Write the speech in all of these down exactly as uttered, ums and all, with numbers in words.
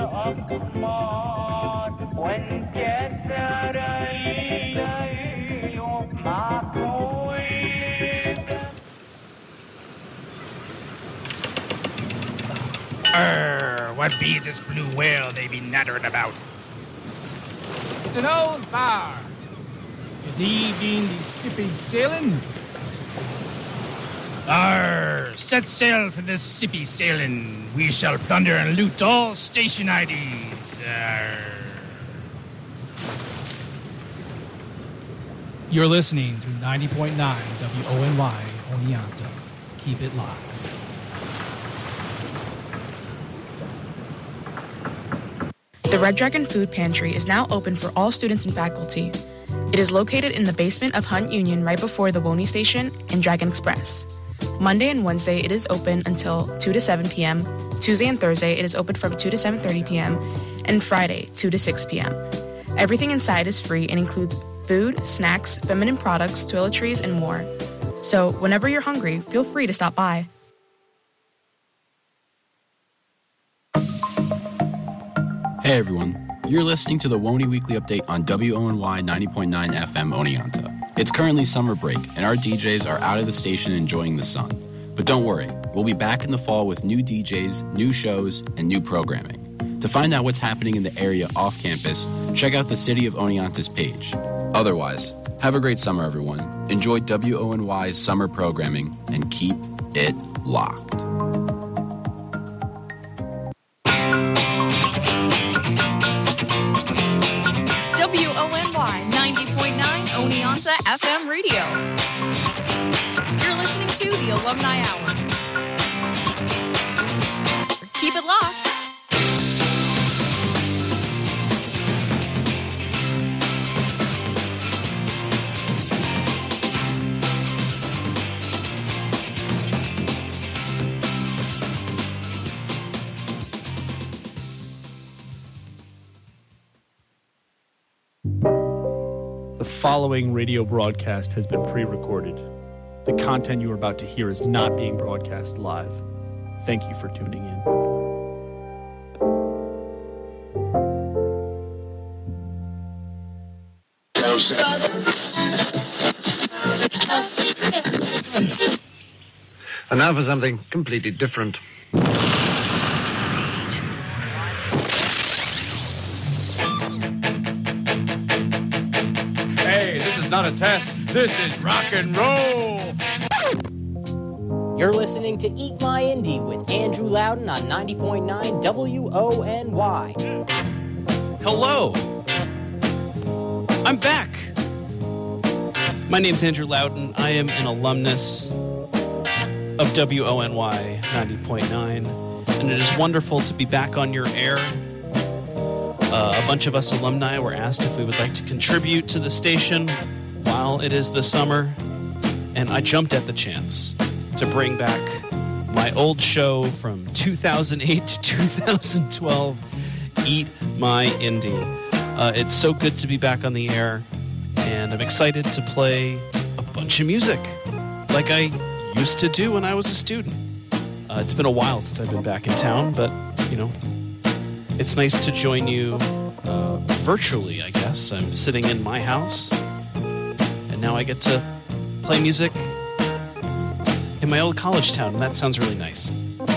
Arr, what be this blue whale they be nattering about? It's an old bar. Thee being the sippy sailing? Arr, set sail for this sippy sailing. We shall plunder and loot all station I Ds. Arr. You're listening to ninety point nine W O N Y Oneonta. Keep it locked. The Red Dragon Food Pantry is now open for all students and faculty. It is located in the basement of Hunt Union right before the Woney Station and Dragon Express. Monday and Wednesday it is open until two to seven p.m. Tuesday and Thursday it is open from two to seven thirty p.m. and Friday two to six p.m. Everything inside is free and includes food, snacks, feminine products, toiletries, and more. So whenever you're hungry, feel free to stop by. Hey everyone, you're listening to the Woney Weekly Update on W O N Y ninety point nine F M Oneonta. It's currently summer break, and our D Js are out of the station enjoying the sun. But don't worry, we'll be back in the fall with new D Js, new shows, and new programming. To find out what's happening in the area off campus, check out the City of Oneonta's page. Otherwise, have a great summer, everyone. Enjoy W O N Y's summer programming, and keep it locked. W O N Y ninety point nine Oneonta F M Radio. You're listening to the Alumni Hour. Keep it locked. The following radio broadcast has been pre-recorded. The content you are about to hear is not being broadcast live. Thank you for tuning in. And now for something completely different. Not a test. This is rock and roll. You're listening to Eat My Indie with Andrew Loudon on ninety point nine W O N Y. Hello. I'm back. My name's Andrew Loudon. I am an alumnus of W O N Y ninety point nine, and it is wonderful to be back on your air. Uh, a bunch of us alumni were asked if we would like to contribute to the station while it is the summer, and I jumped at the chance to bring back my old show from two thousand eight to two thousand twelve, Eat My Indie. Uh, it's so good to be back on the air, and I'm excited to play a bunch of music like I used to do when I was a student. Uh, it's been a while since I've been back in town, but, you know, it's nice to join you uh, virtually, I guess. I'm sitting in my house, and now I get to play music in my old college town, and that sounds really nice.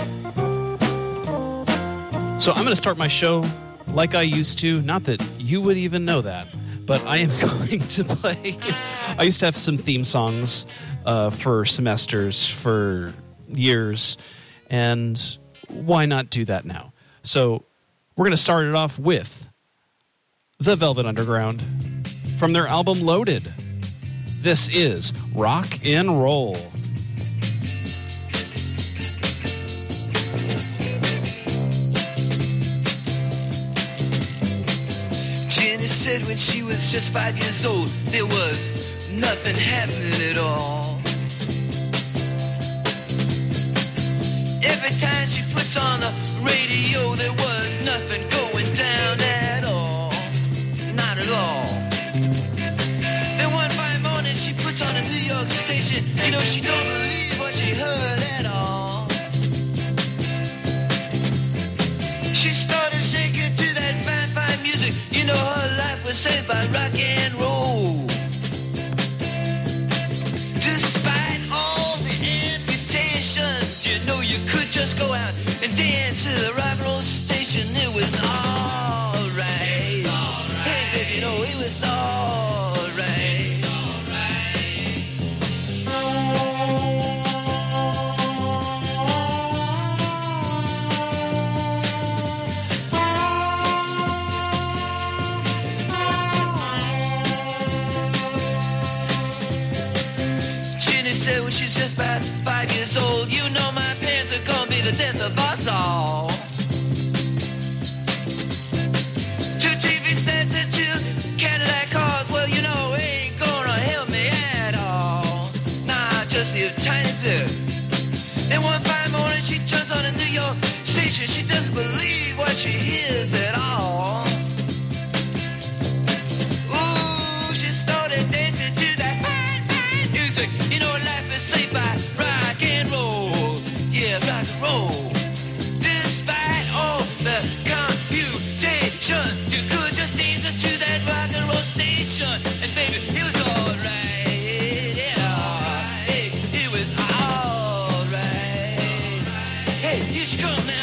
So I'm going to start my show like I used to. Not that you would even know that, but I am going to play... I used to have some theme songs uh, for semesters, for years, and why not do that now? So we're going to start it off with The Velvet Underground from their album Loaded. This is Rock and Roll. Jenny said when she was just five years old, there was nothing happening at all. Every time she puts on the radio, there was nothing going down at all. Not at all. Then one fine morning she puts on a New York station. You know, she don't believe what she heard at all. She started shaking this at all. Ooh, she started dancing to that fine, fine music. You know, life is saved by rock and roll. Yeah, rock and roll. Despite all the computation, you could just dance to that rock and roll station. And baby, it was alright. Yeah, hey, it was alright. Hey, you should come now.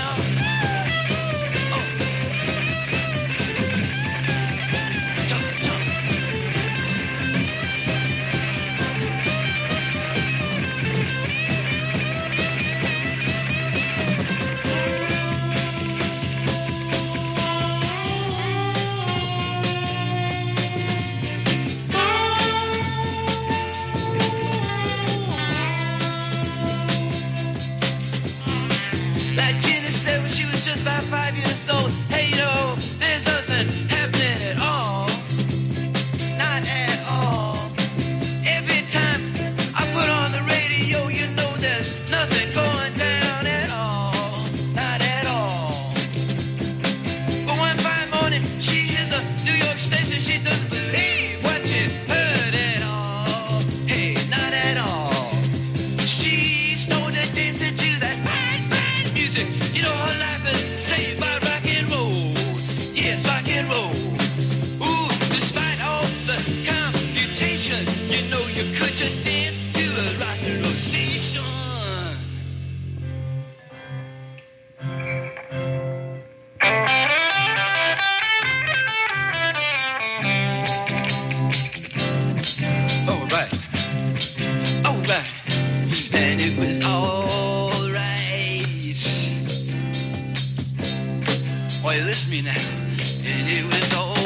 Like Gina said when she was just about five years old, hey, you know, there's nothing happening at all. Not at all. Every time I put on the radio, you know there's nothing going down at all. Not at all. But one fine morning, she hears a New York station. She doesn't believe what she heard at all. Hey, not at all. She started dancing to that fine, fine music. You know her life is saved by rock and roll. Yes, rock and roll. Ooh, despite all the computation, you know you could just dance to a rock and roll station. All right, all right, and it was all right. Why, listen to me now, and it was all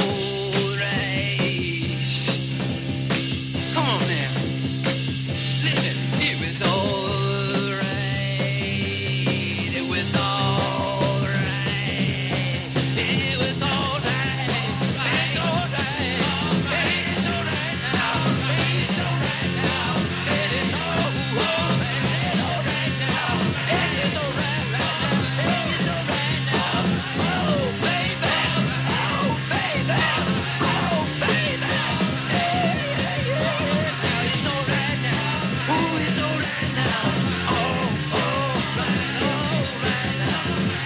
right. Come on now, listen, it was all right. It was all right. It was all right. It's all right. It's all right now. It's all right now. It is all right. It's all right now. It is all right now. It's all right now. Oh baby, oh baby, oh baby. Hey, hey, hey. Now it's all right now. Ooh, it's all right now. Oh, all right, all right now.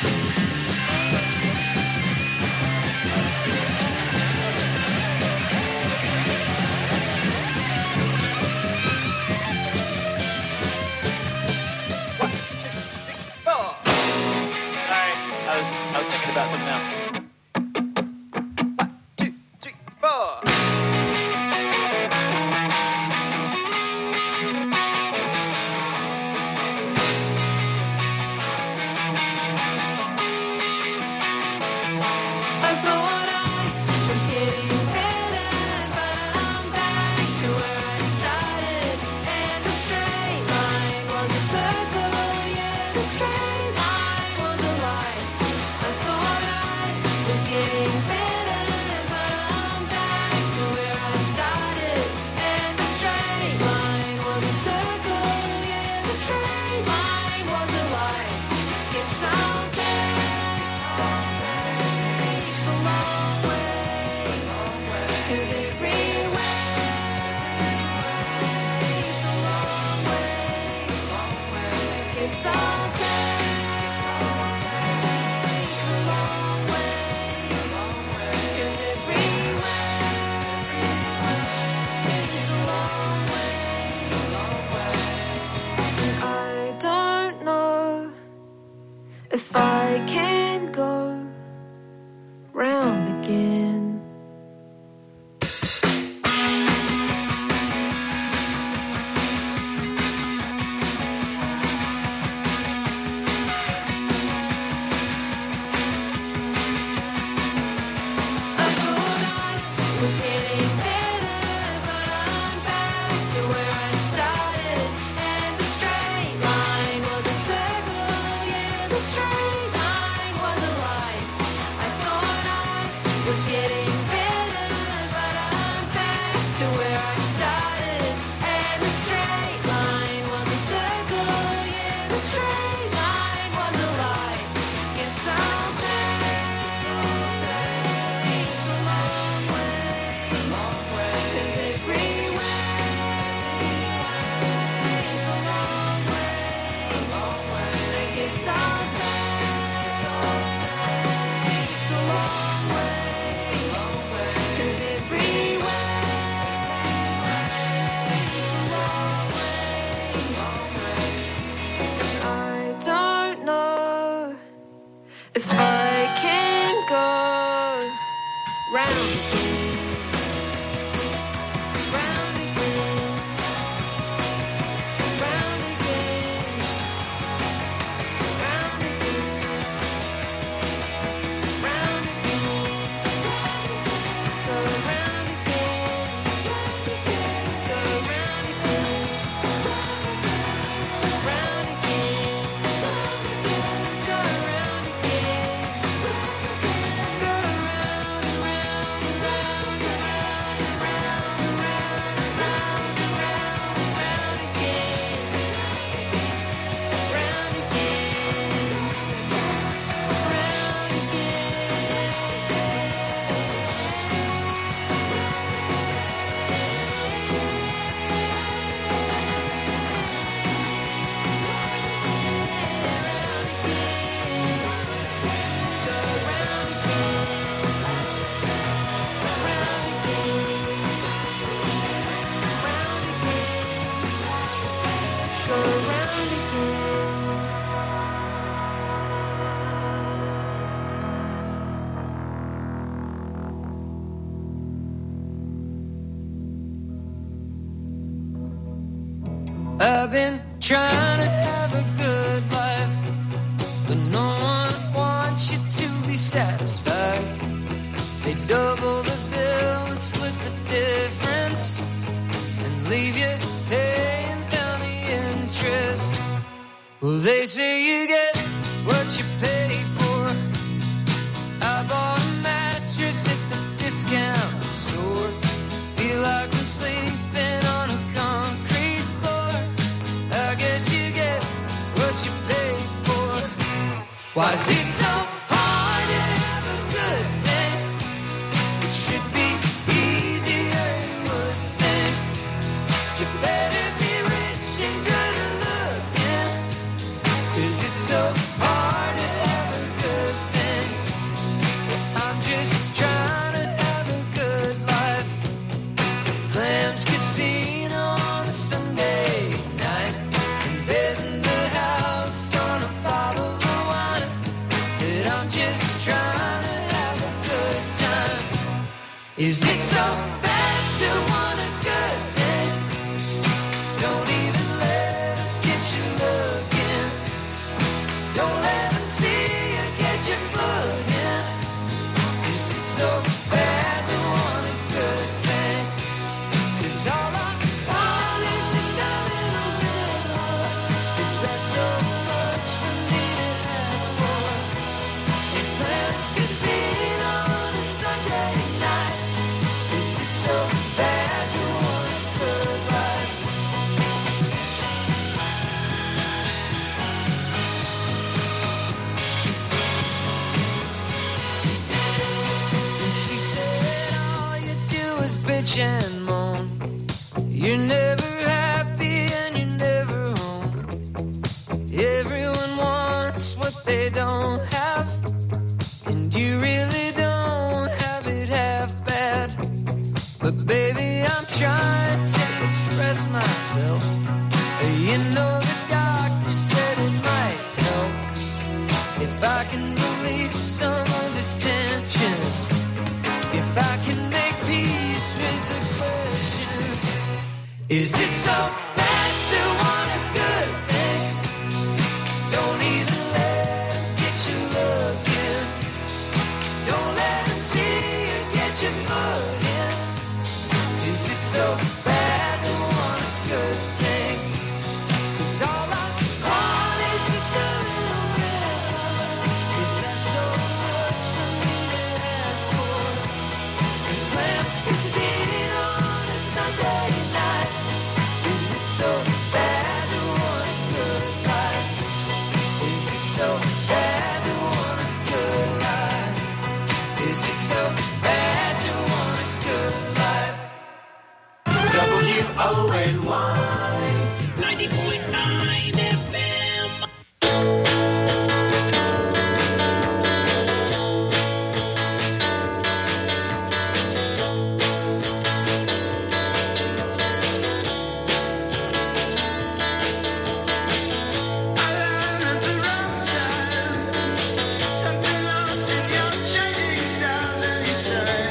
Alright, I was I was thinking about something else. I thought I was getting better, but I'm back to where I started. And the straight line was a circle, yeah, the straight line was a line. I thought I was getting better, but I'm back to where I started. And the straight line was a circle, yeah, the straight line was a line. Guess I'll take, I'll take the long way, 'cause every way's the long way. Guess I'll take, I'll take the long way, 'cause every way's the long way. I don't know if I can go round again. I thought I was getting better, but I'm back to where I started. And the straight line was a circle, yeah, the straight line was a line. I thought I was getting better, but I'm back to where I started. And the straight line was a circle, yeah, the straight line was a line. Guess I'll take, I'll I've been trying to have a good life, but no one wants you to be satisfied. They double the bill and split the difference and leave you paying down the interest. Well, they say you get what you pay for. I bought a mattress at the discount store. Feel like I'm sleeping on a concrete floor. I guess you get what you pay for. Why is it so hard to have a good thing? It should be easier, you would think. You better be rich and good looking, 'cause it's so hard to have a good thing. I'm just trying to have a good life. Clams Casino on a Sunday night, and bed in the house on a bottle of wine. But I'm just trying to have a good time. Is it so bad to want a good thing? Don't even let them get you looking. Don't let them see you get your foot in. Is it so bad to want a good thing? 'Cause all I want is just a little bit more. Is that so much for me to ask for? In Clams Casino on a Sunday night. Is it so bad to want a good life? And she said all you do is bitch and moan. You're never happy and you're never home. Everyone wants what they don't have, and you really don't have it half bad. But baby, I'm trying to express myself. You know the doctor said it might help if I can release some of this tension, if I can make peace with the question. Is it so bad to want a good thing? Don't even let them get you looking. Don't let them see you get your foot in. Is it so bad to want a good thing? 'Cause all I want is just a little bit more. Is that so much for me to ask for? In Clams Casino on a Sunday night. Is it so bad to want a good life? Is it so bad to want a good life? Is it so bad to want a good life? W O N Y ninety point nine F M. Something lost in your changing styles, and you say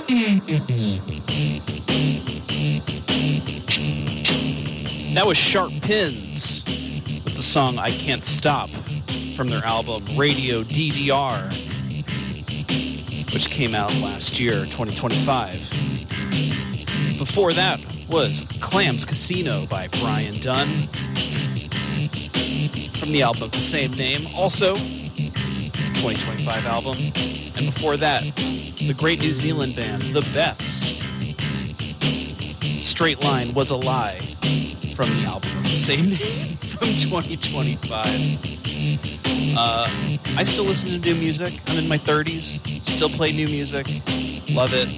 That was Sharp Pins with the song I Can't Stop from their album Radio D D R, which came out last year, twenty twenty-five. Before that was Clams Casino by Brian Dunn from the album of the same name, also twenty twenty-five album. And before that, the great New Zealand band, The Beths. Straight Line Was a Lie from the album of the same name from twenty twenty-five. Uh, I still listen to new music. I'm in my thirties. Still play new music. Love it.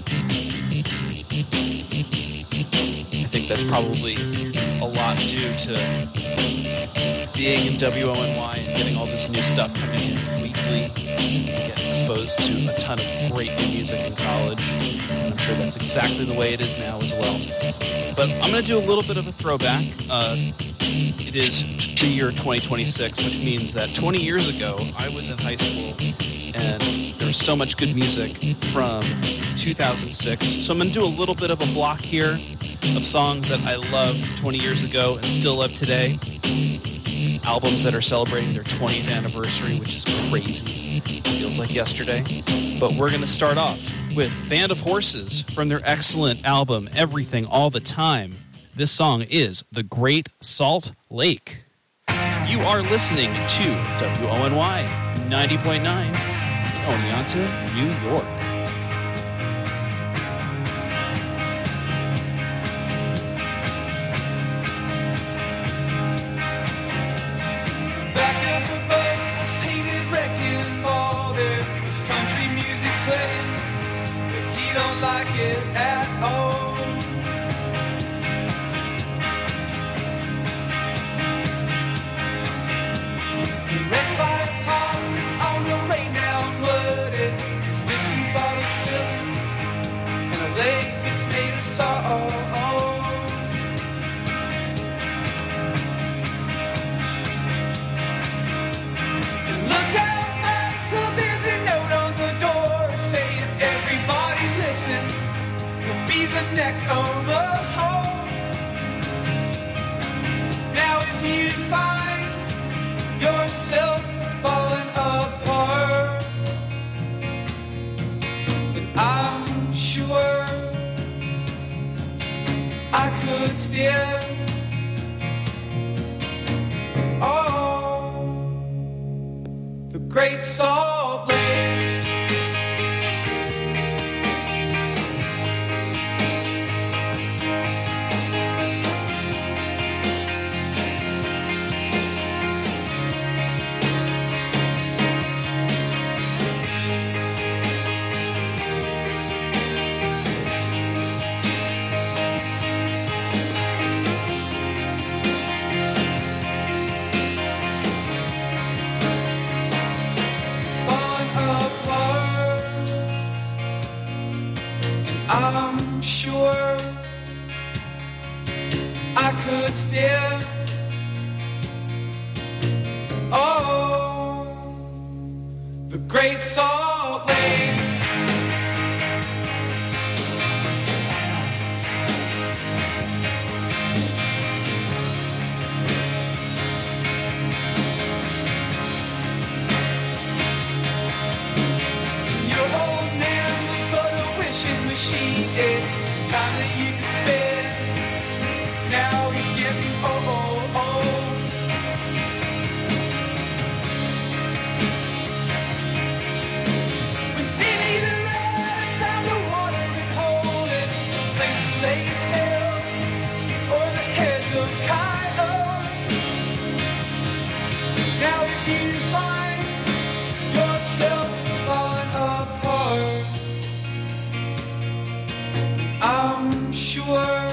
I think that's probably a lot due to being in W O N Y and getting all this new stuff coming in weekly. Getting exposed to a ton of great new music in college. I'm sure that's exactly the way it is now as well. But I'm going to do a little bit of a throwback. Uh, it is the year twenty twenty-six, which means that twenty years ago, I was in high school, and there was so much good music from two thousand six. So I'm going to do a little bit of a block here of songs that I loved twenty years ago and still love today. Albums that are celebrating their twentieth anniversary, which is crazy. Feels like yesterday. But we're going to start off with Band of Horses from their excellent album, Everything All the Time. This song is The Great Salt Lake. You are listening to W O N Y ninety point nine in Oneonta, New York. It at all. The red fire popping on the rain down wooded, his whiskey bottle spilling in a lake it's made of salt. And look out, Michael, there's a note on the door saying everybody listen. Be the next Omaha. Now if you find yourself falling apart, then I'm sure I could still oh, the Great Salt Lake. I'm sure I could still oh, the Great Salt Lake. It's time that you can spend. Now he's getting old, old. When Benny the Rat found the watering hole, it's a place to lay sail, or the heads of coyotes. Now if you find yourself falling apart, I'm sure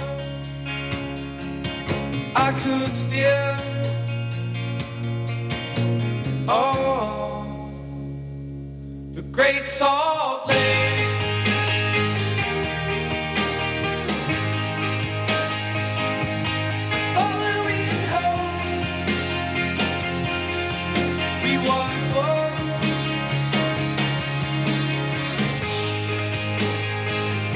I could still oh, the Great Salt Lake. Following home, we want one.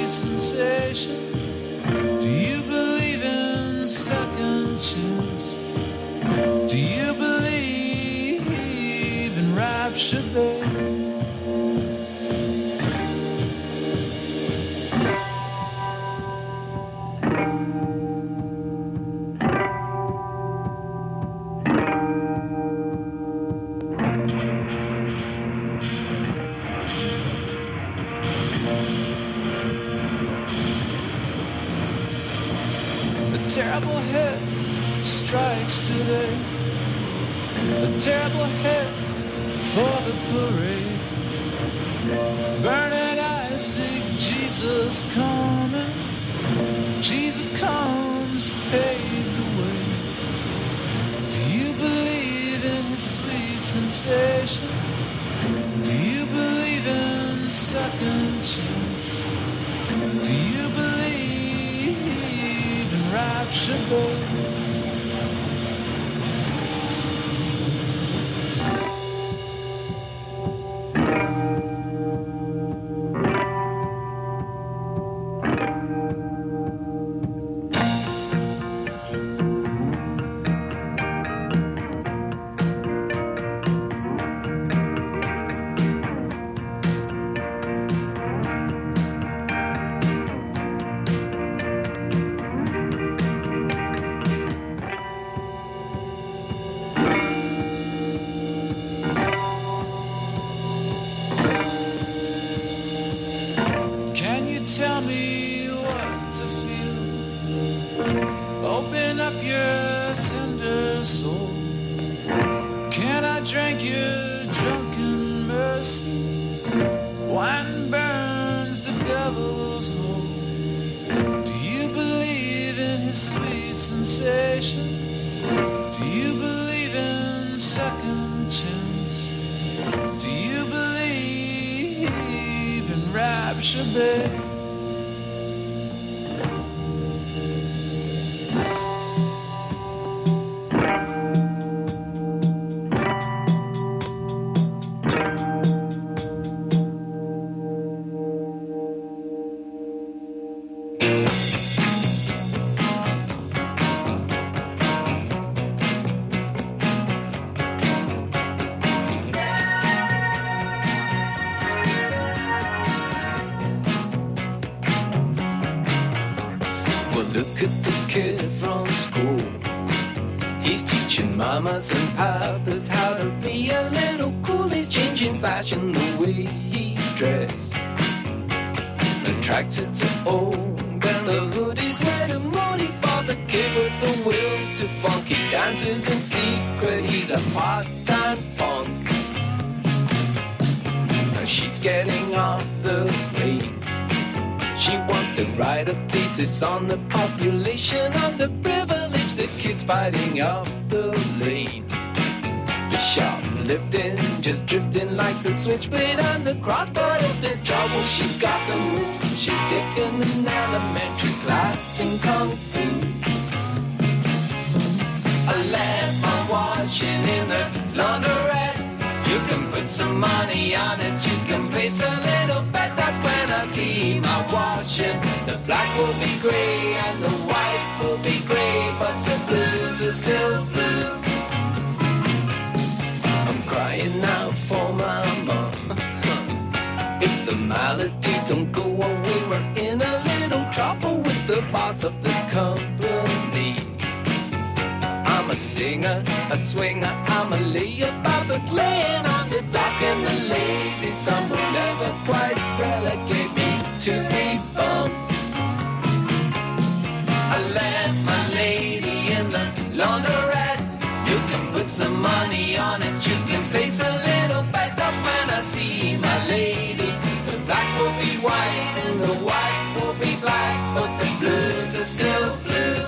sweet sensation? Do you believe in second chance? Do you believe in rapture, babe? Terrible hit strikes today. A terrible hit for the parade. Burning eyes seek Jesus coming. Jesus comes to pave the way. Do you believe in his sweet sensation? Do you believe in second chance? Do you believe in rapture, babe? Tell me what to feel. Open up your tender soul. Can I drink your drunken mercy? Wine burns the devil's hole. Do you believe in his sweet sensation? Do you believe in second chance? Do you believe in rapture, babe? Mamas and papas, how to be a little cool. He's changing fashion, the way he dress. Attracted to old, and the hoodie's red and moody for the kid with the will to funky dances in secret. He's a part-time punk. Now she's getting off the plane. She wants to write a thesis on the population of the privilege, the kids fighting up the lane. The shoplifting, just drifting like the switchblade on the cross. But if there's trouble, she's got the move. She's taken an elementary class in Kung Fu. I left my washing in the laundrette. You can put some money on it, you can place a little bet that when I see my washing, the black will be grey and the white will be grey, but the blues are still blue. I'm crying out for my mom. If the malady don't go away, we're in a little trouble with the boss of the company. I'm a singer, a swinger, I'm a layup, but playing on the dock and the lazy. Some will never quite relegate me to a bum. I left my lady in the laundrette. You can put some money on it, you can place a little bet up when I see my lady. The black will be white and the white will be black, but the blues are still blue.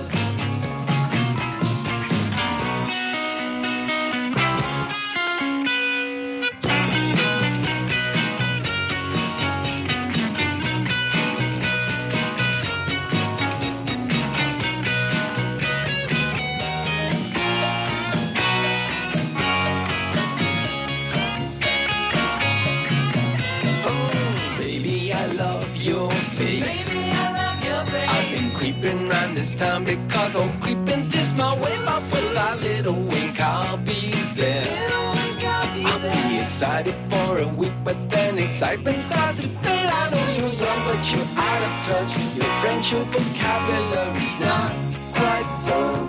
Your face. this time because old creeping's just my way off with a little wink. I'll be there. I'll be excited for a week, but then excitement starts to fade. I know you're young, but you're out of touch. Your French, your vocabulary's not quite full.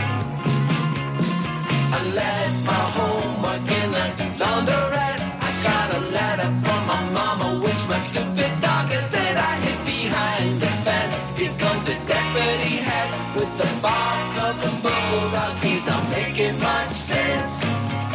I left my homework in a laundrette. I got a letter from my mama, which my stupid dog had said I hid behind the fence. Here comes a deputy head with the bark of the bulldog. He's not making much sense.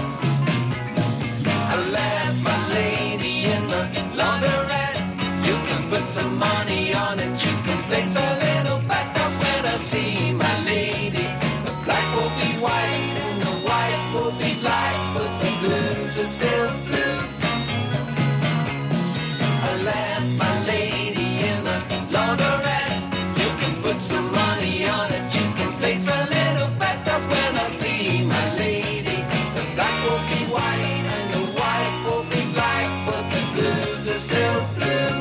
I left my lady in the laundrette. You can put some money on it. You can place a little back up when I see my lady. The black will be white and the white will be black, but the blues are still blue. I left my lady in the laundrette. You can put some money on it. You can place a little back up when I see my lady. The black will be white and the white will be black, but the blues are still blue.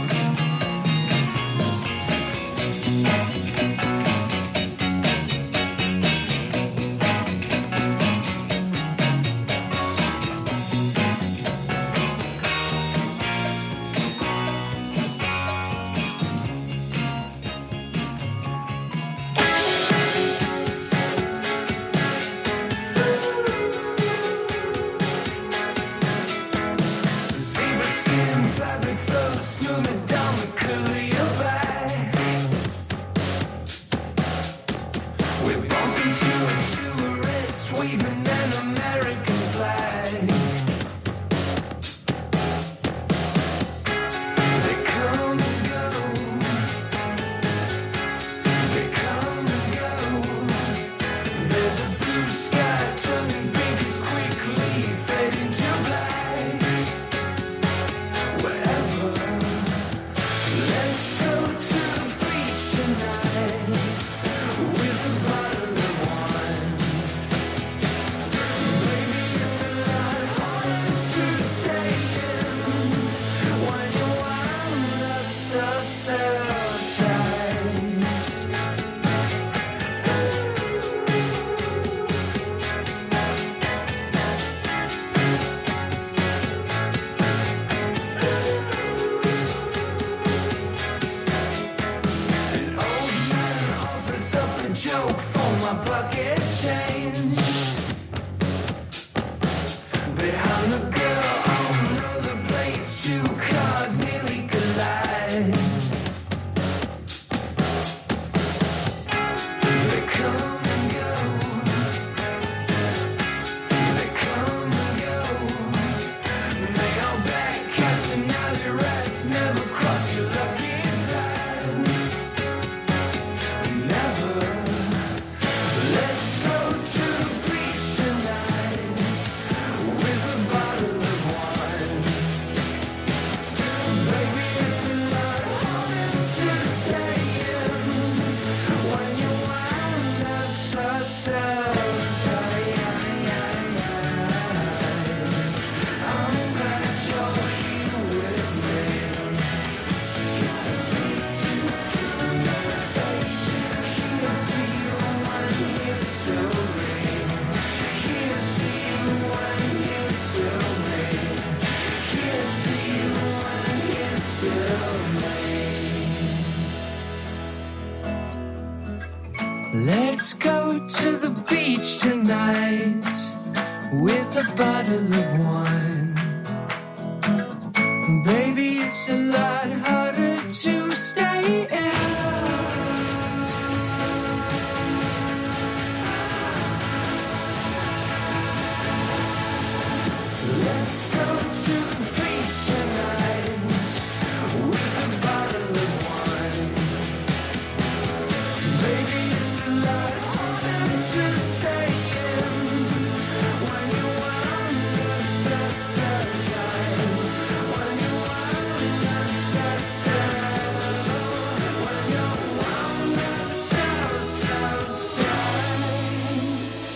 Let's go to the beach tonight with a bottle of wine. Baby, it's a lot harder to stay in. Let's go to the beach tonight with a bottle of wine. Baby, it's a lot harder to stay in when you want so so tight. When you want so so, when you want so so tight.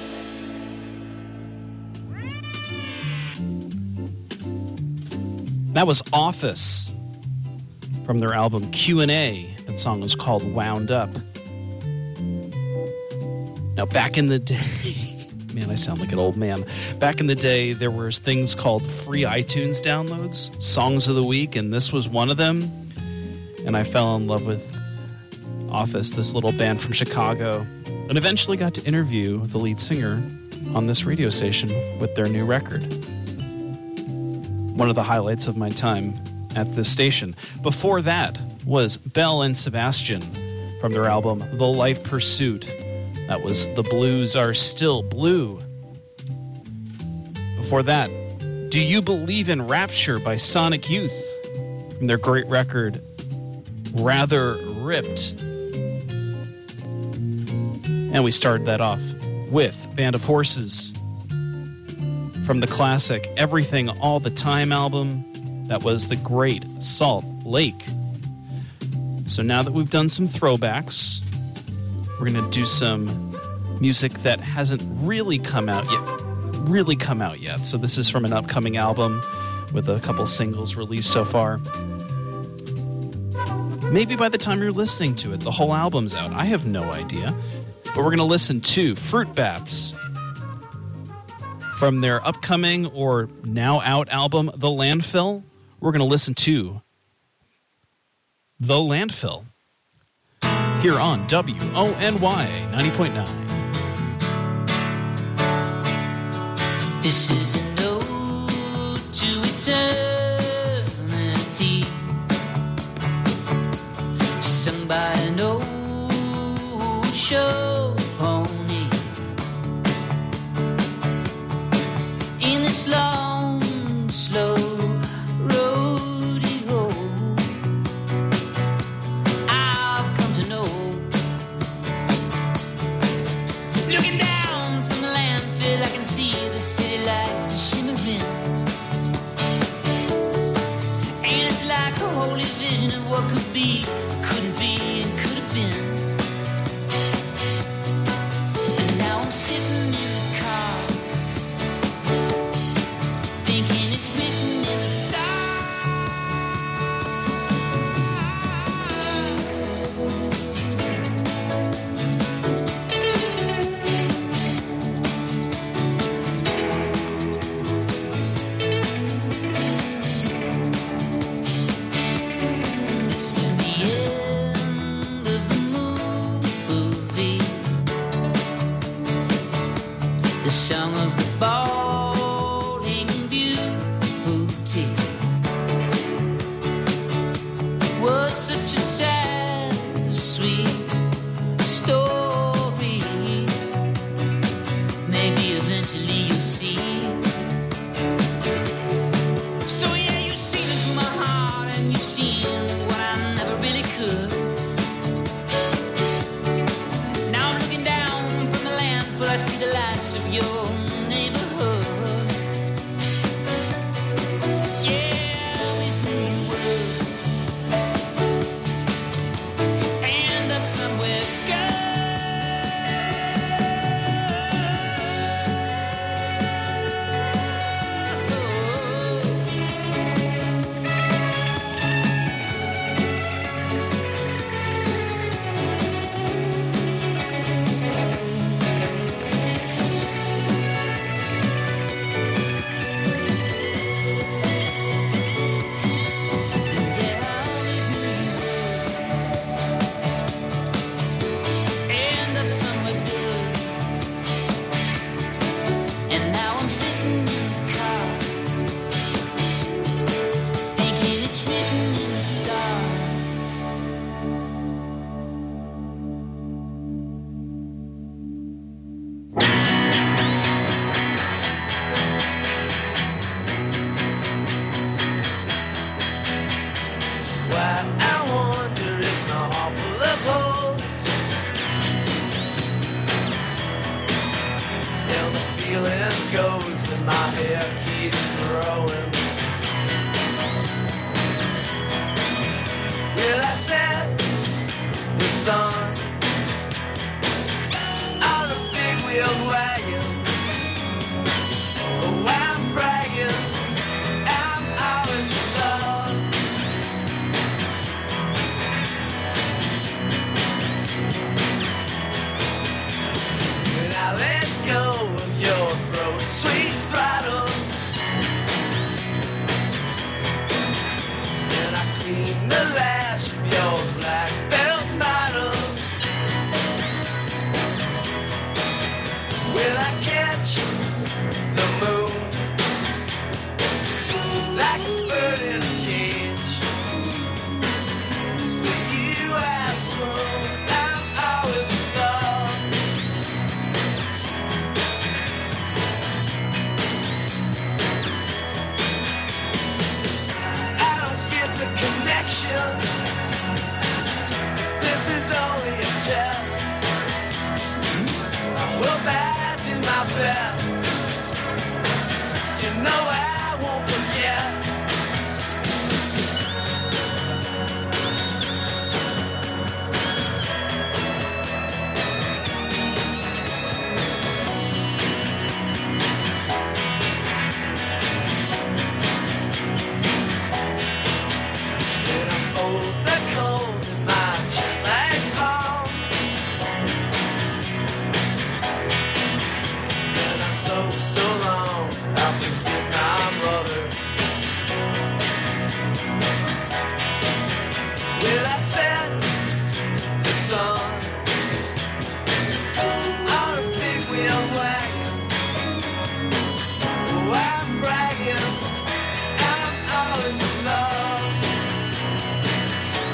That was Office from their album Q and A. That song was called Wound Up. Now, back in the day, man, I sound like an old man. Back in the day, there was things called free iTunes downloads, Songs of the Week, and this was one of them. And I fell in love with Office, this little band from Chicago, and eventually got to interview the lead singer on this radio station with their new record. One of the highlights of my time at this station. Before that was Belle and Sebastian from their album The Life Pursuit. That was The Blues Are Still Blue. Before that, Do You Believe in Rapture by Sonic Youth from their great record Rather Ripped. And we started that off with Band of Horses from the classic Everything All the Time album. That was The Great Salt Lake. So now that we've done some throwbacks, we're going to do some music that hasn't really come out yet. Really come out yet. So this is from an upcoming album with a couple singles released so far. Maybe by the time you're listening to it, the whole album's out. I have no idea. But we're going to listen to Fruit Bats from their upcoming or now out album, The Landfill. We're going to listen to The Landfill here on W O N Y ninety point nine. This is a note to eternity, sung by an old show pony. In this long, slow rodeo, I've come to know, looking down from the landfill, I can see the city lights shimmering, and it's like a holy vision of what could be, couldn't be, and could have been. And now I'm sitting in the car, thinking it's written in the This is the end of the movie, the song of the balding beauty was such a sad, sweet story. Maybe eventually you'll see. So yeah, you've seen into my heart, and you've seen what I never really could. Now I'm looking down from the landfill, I see the lights of your neighborhood. Yeah, this new world, end up somewhere end up somewhere good. And now I'm sitting in the car, thinking it's written in the stars. Why I wonder is no awful of holes. And the feeling goes when my hair keeps growing. Well, I said the sun on a big wheel wagon. Oh, I'm bragging, I'm always alone. the lash of your black belt model. Will I catch the moon like a bird in a cage? With you I swoon, I'm always in love. I don't get the connection. This is only a test. I will back to my best. You know I won't forget. When I hold the cold in my jet-lag palm, and I so, so long I'll forget my mother. Will I set the sun on a big wheel wagon? Oh, I'm bragging, I'm always in love.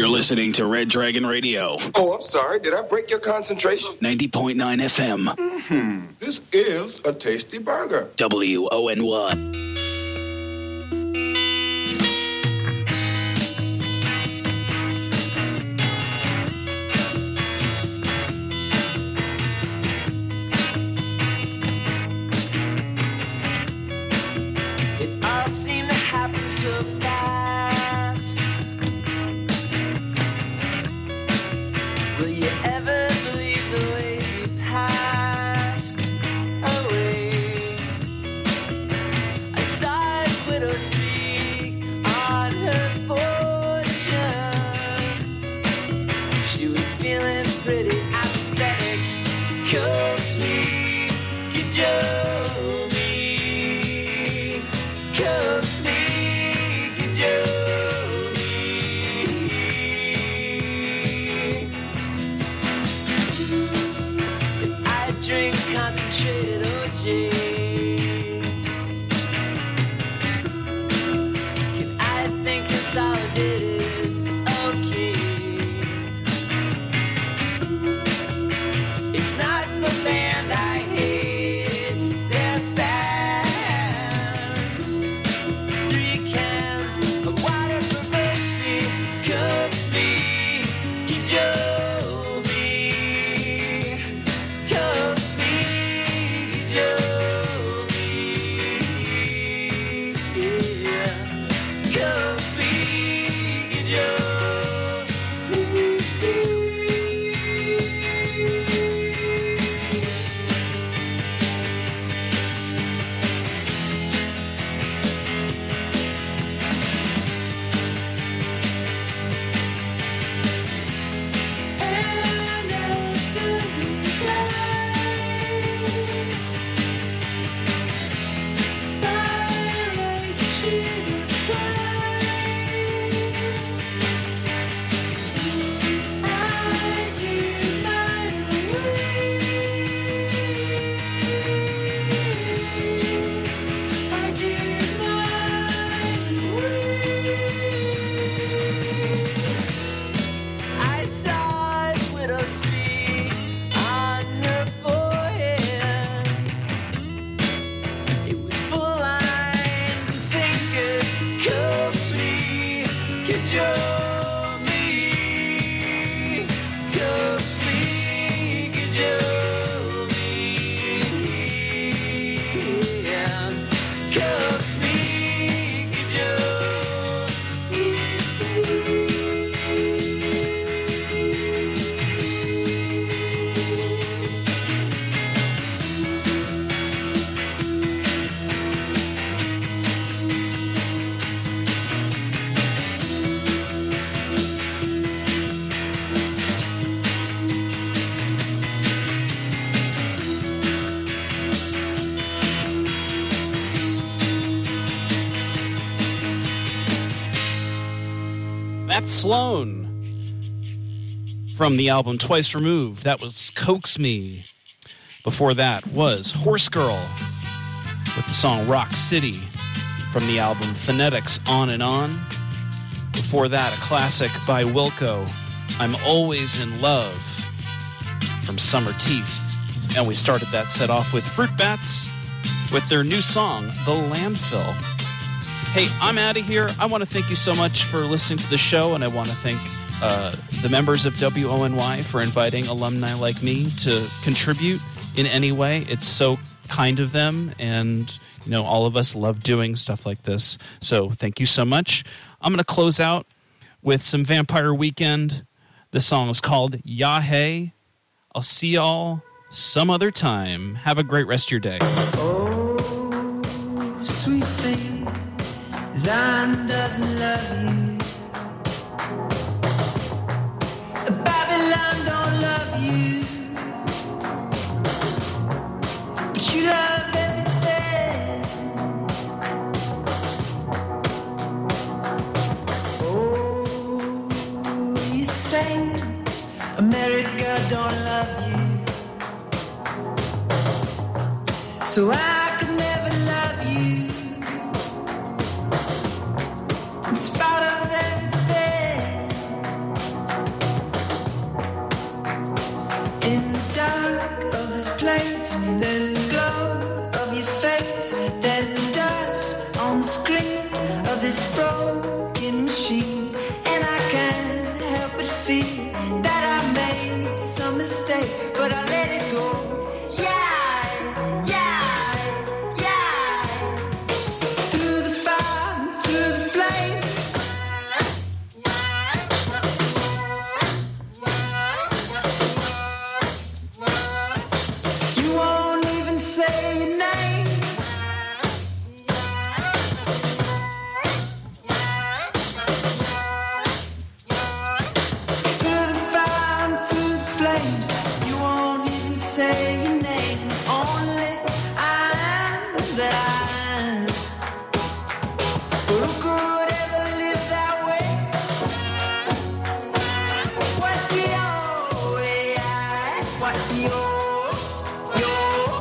You're listening to Red Dragon Radio. Oh, I'm sorry. Did I break your concentration? ninety point nine F M. Mm-hmm. This is a tasty burger. W O N Y. It all seemed to happen so fast. Will you ever believe the way you passed away? I saw his widow speak on her fortune. She was feeling pretty apathetic. Coax me, could you me? Coax me, could you me? I drink concentrated O J. Can I think consolidated? Okay. It's not the band I hate, it's their fans. Three cans of water provokes me, cooks me, cajole me, cooks me, cajole me, yeah, cooks me, I saw his widow speak on her forehead. It was full lines and sinkers. Coax me, cajole me, coax me, cajole me, yeah, coax me, cajole me. Matt Sloan from the album Twice Removed. That was Coax Me. Before that was Horse Girl with the song Rock City from the album Phonetics On and On. Before that, a classic by Wilco, I'm Always in Love from Summer Teeth. And we started that set off with Fruit Bats with their new song, The Landfill. Hey, I'm out of here. I want to thank you so much for listening to the show, and I want to thank uh, the members of W O N Y for inviting alumni like me to contribute in any way. It's so kind of them, and you know, all of us love doing stuff like this. So thank you so much. I'm going to close out with some Vampire Weekend. This song is called Yahé. I'll see y'all some other time. Have a great rest of your day. Oh, sweet thing, Zion doesn't love you. Babylon don't love you. But you love everything. Oh, you saint, America don't love you. So I could never love you. In spite of everything. flames. You won't even say your name. Only I am that I am. Who could ever live that way? What your way? What your, your.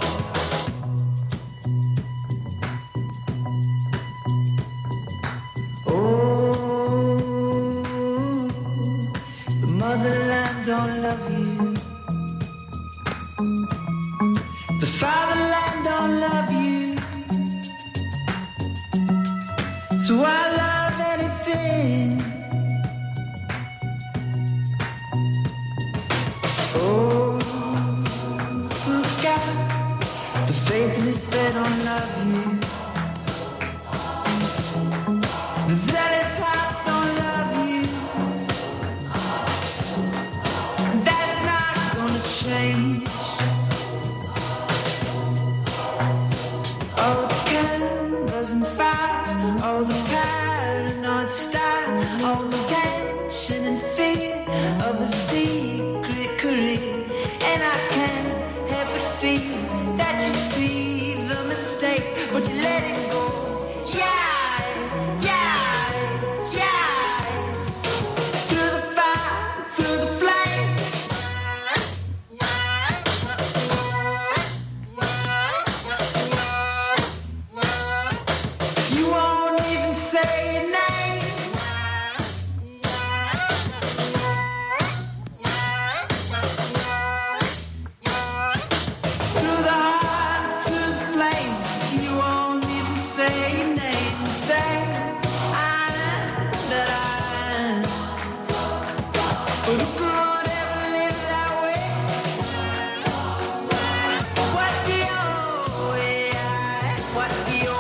Oh, the motherland don't love you. The fatherland don't love you. So I love anything. Oh, look out. The faithless, they don't love you. The zealous hearts don't love you. That's not gonna change. Oh, the cameras and fires. Oh, the paranoid style. Oh, the tension and fear of a secret career. And I can't help but feel that you see the mistakes, but you let it go. Yeah, yeah, yeah. Through the fire, through the flames. You won't even say your name. Through the heart, through the flames. You won't even say your name. Say I am that I am. But who could ever live that way? What your way? What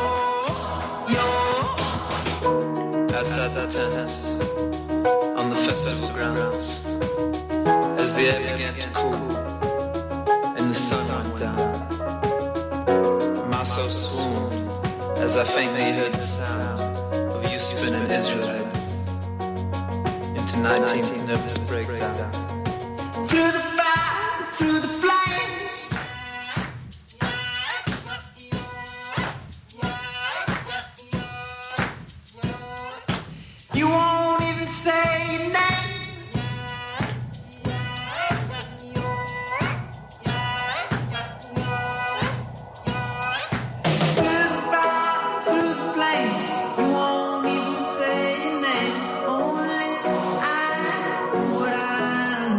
your, your. Outside the tents, on the festival grounds, as the air began to cool and the sun went down, my soul swooned as I faintly heard the sound of you spinning Israelites into nineteenth nervous breakdown. Through the fire, through the flames. You won't even say your name. Through the fire, through the flames. You won't even say your name. Only I am what I am.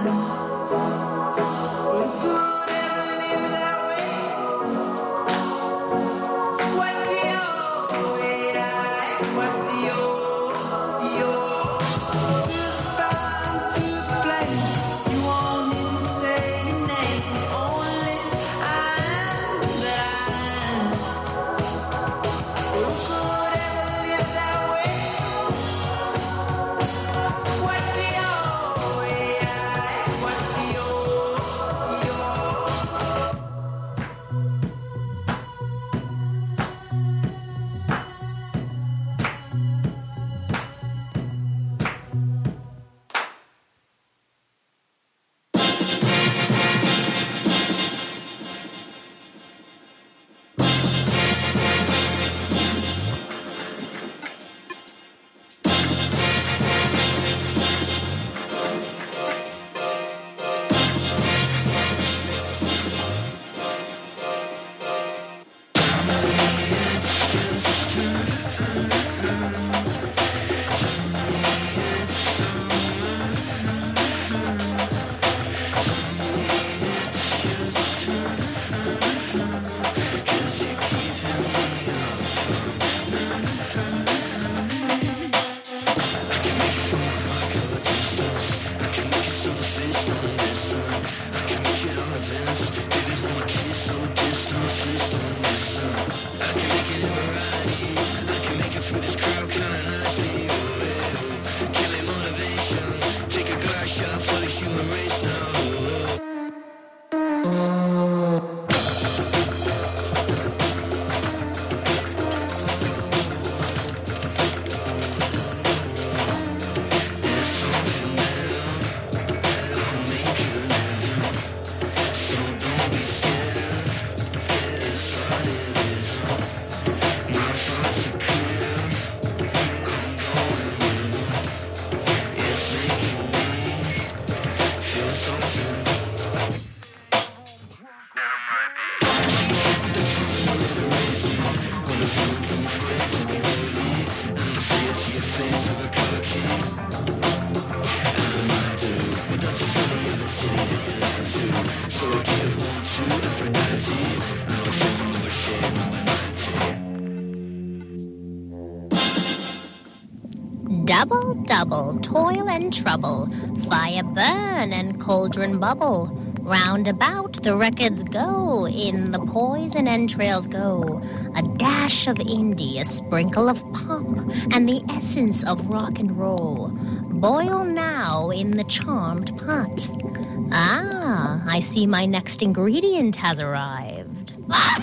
Double, double, toil and trouble, fire burn and cauldron bubble. Round about the records go, in the poison entrails go. A dash of indie, a sprinkle of pop, and the essence of rock and roll. Boil now in the charmed pot. Ah, I see my next ingredient has arrived.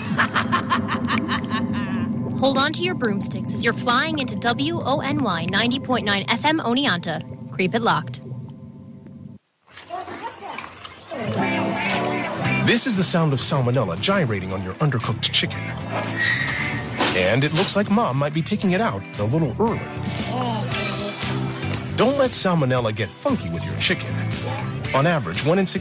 Hold on to your broomsticks as you're flying into W O N Y ninety point nine F M Oneonta. Creep it locked. This is the sound of salmonella gyrating on your undercooked chicken. And it looks like Mom might be taking it out a little early. Don't let salmonella get funky with your chicken. On average, one in six